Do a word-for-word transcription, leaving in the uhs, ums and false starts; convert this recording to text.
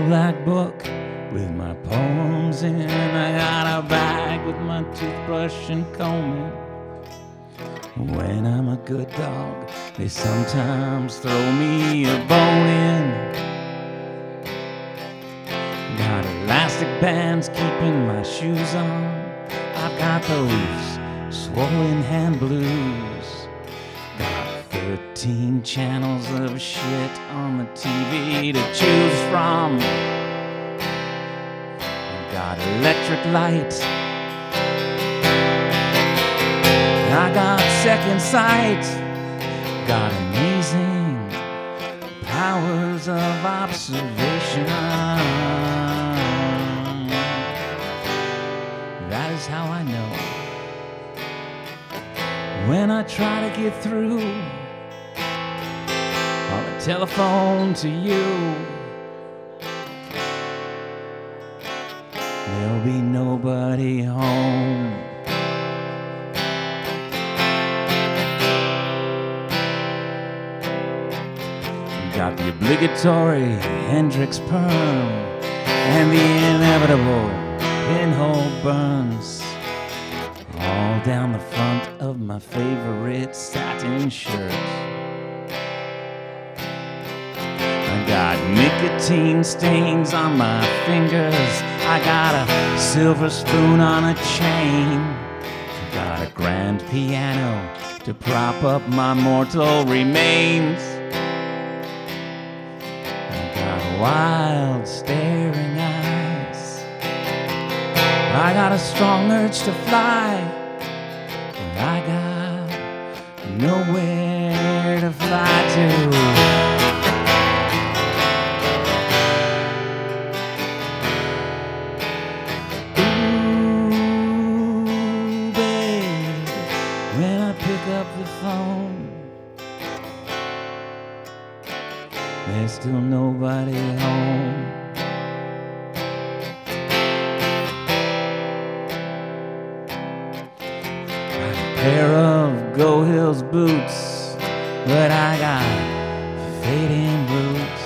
black book with my poems in. I got a bag with my toothbrush and comb. When I'm a good dog, they sometimes throw me a bone in. Got elastic bands keeping my shoes on. I've got those swollen hand blues. Got thirteen channels of shit on the T V to choose from. Got electric lights. I got second sight. Got amazing powers of observation. That is how I know when I try to get through on the telephone to you, there'll be nobody home. Got the obligatory Hendrix perm and the inevitable pinhole burns all down the front of my favorite satin shirt. I got nicotine stains on my fingers. I got a silver spoon on a chain. Got a grand piano to prop up my mortal remains. Wild staring eyes. I got a strong urge to fly, but I got nowhere to fly to. Ooh, babe, when I pick up the phone, there's still nobody home. Got a pair of Go Hills boots, but I got fading roots.